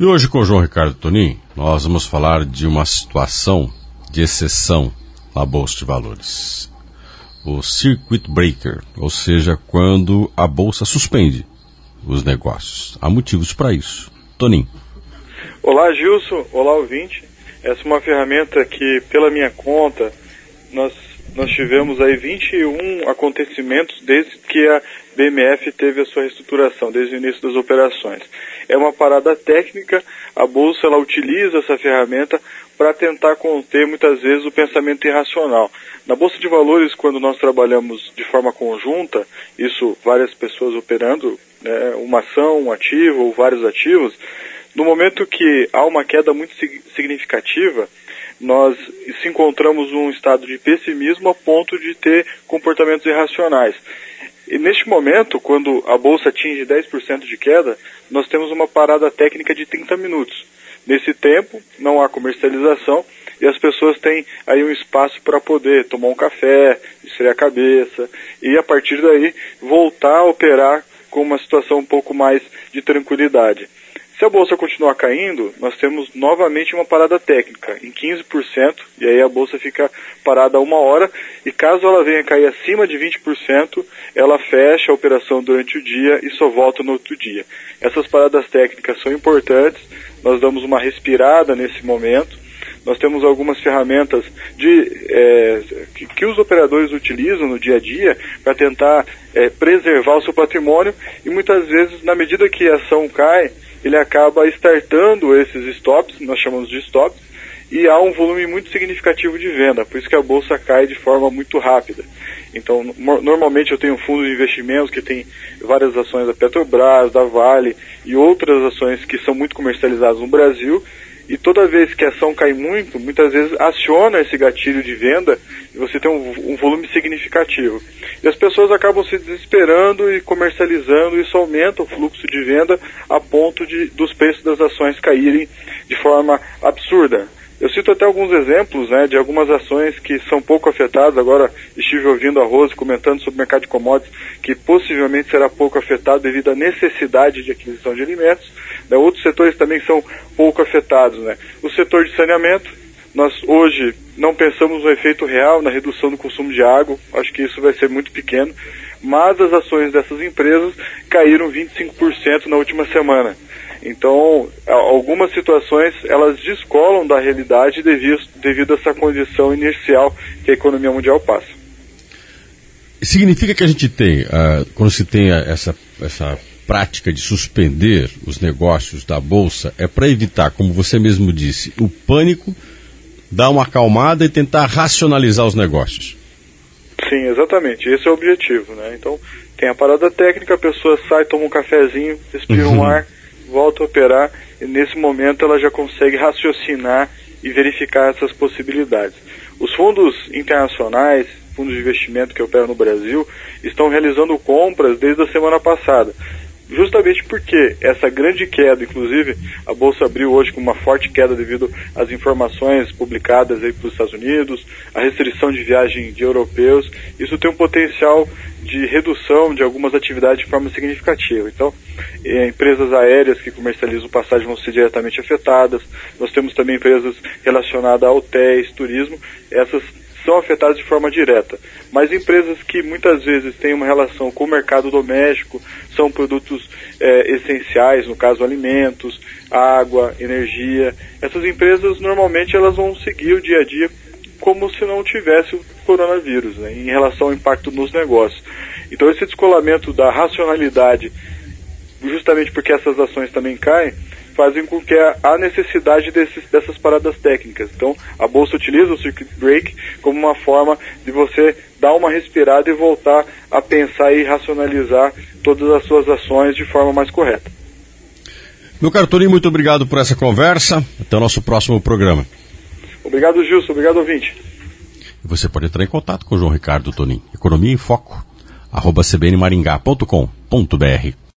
E hoje com o João Ricardo Tonin, nós vamos falar de uma situação de exceção na Bolsa de Valores. O Circuit Breaker, ou seja, quando a Bolsa suspende os negócios. Há motivos para isso. Tonin. Olá, Gilson. Olá, ouvinte. Essa é uma ferramenta que, pela minha conta, nós tivemos aí 21 acontecimentos desde que a BMF teve a sua reestruturação, desde o início das operações. É uma parada técnica, a Bolsa ela utiliza essa ferramenta para tentar conter muitas vezes o pensamento irracional. Na Bolsa de Valores, quando nós trabalhamos de forma conjunta, isso várias pessoas operando, né, uma ação, um ativo ou vários ativos, no momento que há uma queda muito significativa, nós se encontramos num estado de pessimismo a ponto de ter comportamentos irracionais. E neste momento, quando a Bolsa atinge 10% de queda, nós temos uma parada técnica de 30 minutos. Nesse tempo, não há comercialização e as pessoas têm aí um espaço para poder tomar um café, esfriar a cabeça e, a partir daí, voltar a operar com uma situação um pouco mais de tranquilidade. Se a Bolsa continuar caindo, nós temos novamente uma parada técnica em 15%, e aí a Bolsa fica parada 1 hora, e caso ela venha cair acima de 20%, ela fecha a operação durante o dia e só volta no outro dia. Essas paradas técnicas são importantes, nós damos uma respirada nesse momento. Nós temos algumas ferramentas que os operadores utilizam no dia a dia para tentar preservar o seu patrimônio, e muitas vezes, na medida que a ação cai, ele acaba startando esses stops, nós chamamos de stops, e há um volume muito significativo de venda, por isso que a Bolsa cai de forma muito rápida. Então, normalmente eu tenho um fundo de investimentos que tem várias ações da Petrobras, da Vale e outras ações que são muito comercializadas no Brasil, e toda vez que a ação cai muito, muitas vezes aciona esse gatilho de venda e você tem um volume significativo. E as pessoas acabam se desesperando e comercializando, e isso aumenta o fluxo de venda a ponto dos preços das ações caírem de forma absurda. Eu cito até alguns exemplos, né, de algumas ações que são pouco afetadas. Agora estive ouvindo a Rose comentando sobre o mercado de commodities, que possivelmente será pouco afetado devido à necessidade de aquisição de alimentos. Né. Outros setores também são pouco afetados, né. O setor de saneamento, nós hoje não pensamos no efeito real na redução do consumo de água, acho que isso vai ser muito pequeno, mas as ações dessas empresas caíram 25% na última semana. Então, algumas situações, elas descolam da realidade devido a essa condição inercial que a economia mundial passa. Significa que a gente tem, quando se tem essa prática de suspender os negócios da Bolsa, é para evitar, como você mesmo disse, o pânico, dar uma acalmada e tentar racionalizar os negócios. Sim, exatamente. Esse é o objetivo, né? Então, tem a parada técnica, a pessoa sai, toma um cafezinho, respira um ar, volta a operar, e nesse momento ela já consegue raciocinar e verificar essas possibilidades. Os fundos internacionais, fundos de investimento que operam no Brasil, estão realizando compras desde a semana passada, justamente porque essa grande queda, inclusive a Bolsa abriu hoje com uma forte queda devido às informações publicadas aí pelos Estados Unidos, a restrição de viagem de europeus, isso tem um potencial de redução de algumas atividades de forma significativa. Então, empresas aéreas que comercializam passagem vão ser diretamente afetadas. Nós temos também empresas relacionadas a hotéis, turismo, essas são afetadas de forma direta. Mas empresas que muitas vezes têm uma relação com o mercado doméstico, são produtos essenciais, no caso alimentos, água, energia, essas empresas normalmente elas vão seguir o dia a dia como se não tivesse o coronavírus, né, em relação ao impacto nos negócios. Então esse descolamento da racionalidade, justamente porque essas ações também caem, fazem com que há necessidade dessas paradas técnicas. Então a Bolsa utiliza o Circuit Break como uma forma de você dar uma respirada e voltar a pensar e racionalizar todas as suas ações de forma mais correta. Meu caro Tonin, muito obrigado por essa conversa. Até o nosso próximo programa. Obrigado, Gilson. Obrigado, ouvinte. Você pode entrar em contato com o João Ricardo Tonin. Economia em Foco, @cbnmaringá.com.br.